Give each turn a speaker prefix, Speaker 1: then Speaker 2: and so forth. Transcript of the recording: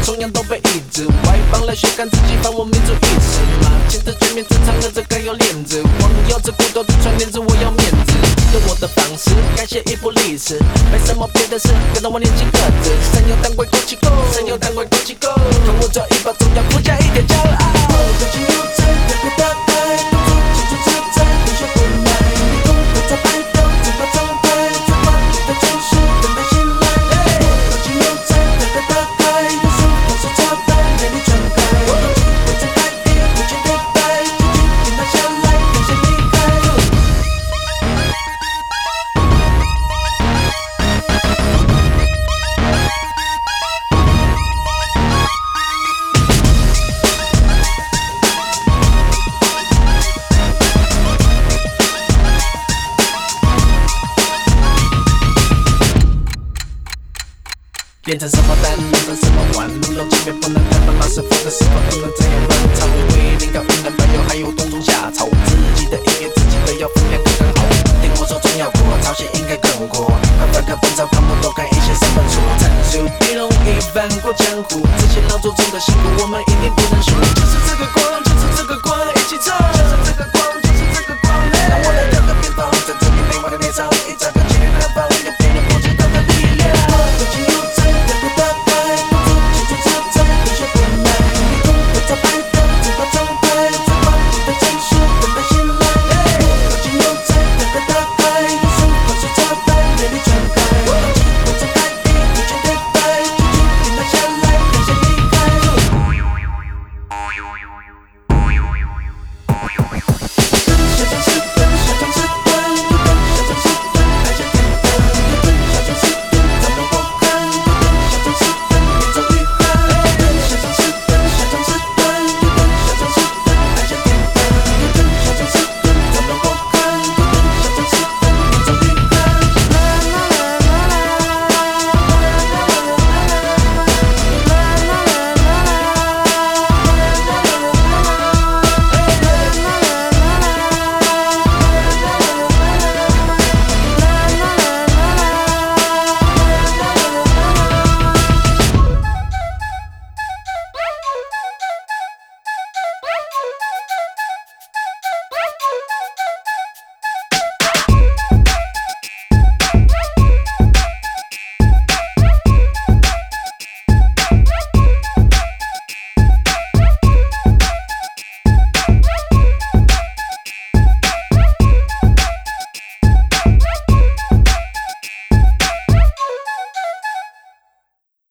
Speaker 1: 同样都被抑制。外邦来宣看自己犯我民族意识嘛，亲自全面正常的这该有链子，网友这骨头的传链子，我要面子，用我的方式改写一部历史，没什么别的事，跟着我年轻个子，神有胆鬼过气够，神有胆鬼过气够，看我这一把中央附加一点骄傲。热情又在热烈打开，动作清楚自在，不学不来，你懂得在摆动，整个状态，在华丽的城市等待醒来。热情又在热烈打开，用手放手插白，美丽全开，我的机会在改变，不去对白，紧紧地拿下来，感谢离开。变成什么蛋，变成什么碗，路漏前面不能太慢，老师傅的时候不能这样乱唱。为领导云南白油，还有冬虫夏草，自己的音乐自己的要分量刚刚好。听我说中药过，朝鲜应该更过。快翻个本草纲目，多看一些三本书。参数不容易翻过江湖，这些老祖宗的辛苦，我们一定不能输。就是这个光，就是这个光，一起唱。就是这个光，就是这个光，让我来跳个边锋。